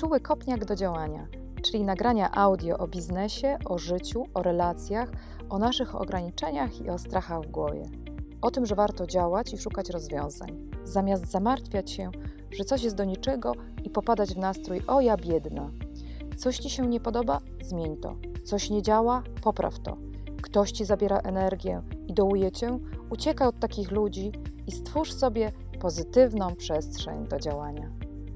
Czuły kopniak do działania, czyli nagrania audio o biznesie, o życiu, o relacjach, o naszych ograniczeniach i o strachach w głowie. O tym, że warto działać i szukać rozwiązań, zamiast zamartwiać się, że coś jest do niczego i popadać w nastrój „o ja biedna”. Coś Ci się nie podoba? Zmień to. Coś nie działa? Popraw to. Ktoś Ci zabiera energię i dołuje Cię? Uciekaj od takich ludzi i stwórz sobie pozytywną przestrzeń do działania.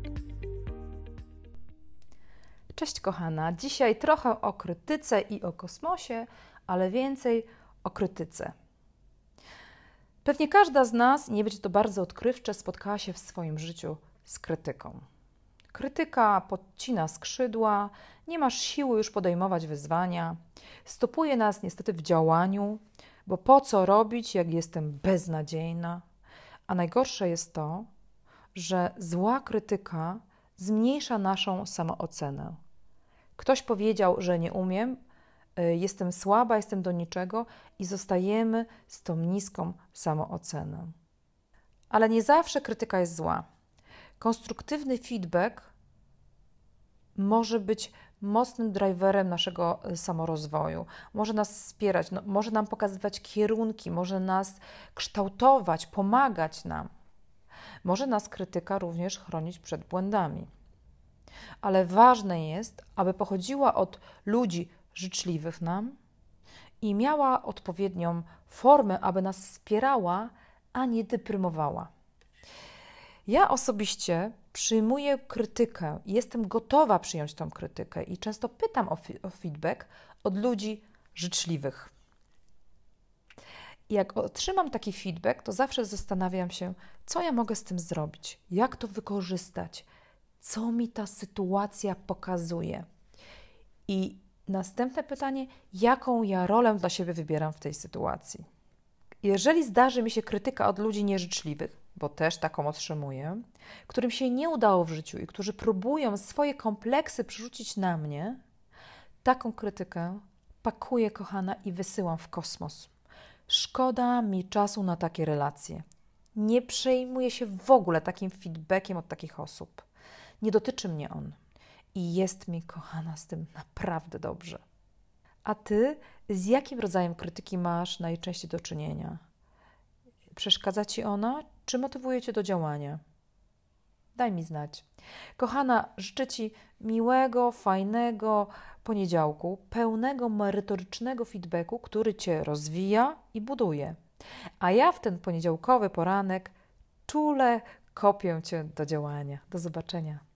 Cześć kochana, dzisiaj trochę o krytyce i o kosmosie, ale więcej o krytyce. Pewnie każda z nas, nie będzie to bardzo odkrywcze, spotkała się w swoim życiu z krytyką. Krytyka podcina skrzydła, nie masz siły już podejmować wyzwania, stopuje nas niestety w działaniu, bo po co robić, jak jestem beznadziejna? A najgorsze jest to, że zła krytyka zmniejsza naszą samoocenę. Ktoś powiedział, że nie umiem, jestem słaba, jestem do niczego i zostajemy z tą niską samooceną. Ale nie zawsze krytyka jest zła. Konstruktywny feedback może być mocnym driverem naszego samorozwoju. Może nas wspierać, może nam pokazywać kierunki, może nas kształtować, pomagać nam. Może nas krytyka również chronić przed błędami. Ale ważne jest, aby pochodziła od ludzi życzliwych nam i miała odpowiednią formę, aby nas wspierała, a nie deprymowała. Ja osobiście przyjmuję krytykę i jestem gotowa przyjąć tą krytykę i często pytam o feedback od ludzi życzliwych. I jak otrzymam taki feedback, to zawsze zastanawiam się, co ja mogę z tym zrobić, jak to wykorzystać, co mi ta sytuacja pokazuje. I następne pytanie, jaką ja rolę dla siebie wybieram w tej sytuacji. Jeżeli zdarzy mi się krytyka od ludzi nieżyczliwych, bo też taką otrzymuję, którym się nie udało w życiu i którzy próbują swoje kompleksy przerzucić na mnie, taką krytykę pakuję, kochana, i wysyłam w kosmos. Szkoda mi czasu na takie relacje. Nie przejmuję się w ogóle takim feedbackiem od takich osób. Nie dotyczy mnie on. I jest mi, kochana, z tym naprawdę dobrze. A Ty z jakim rodzajem krytyki masz najczęściej do czynienia? Przeszkadza Ci ona, czy motywuje Cię do działania? Daj mi znać. Kochana, życzę Ci miłego, fajnego poniedziałku, pełnego merytorycznego feedbacku, który Cię rozwija i buduje. A ja w ten poniedziałkowy poranek czule kopię Cię do działania. Do zobaczenia.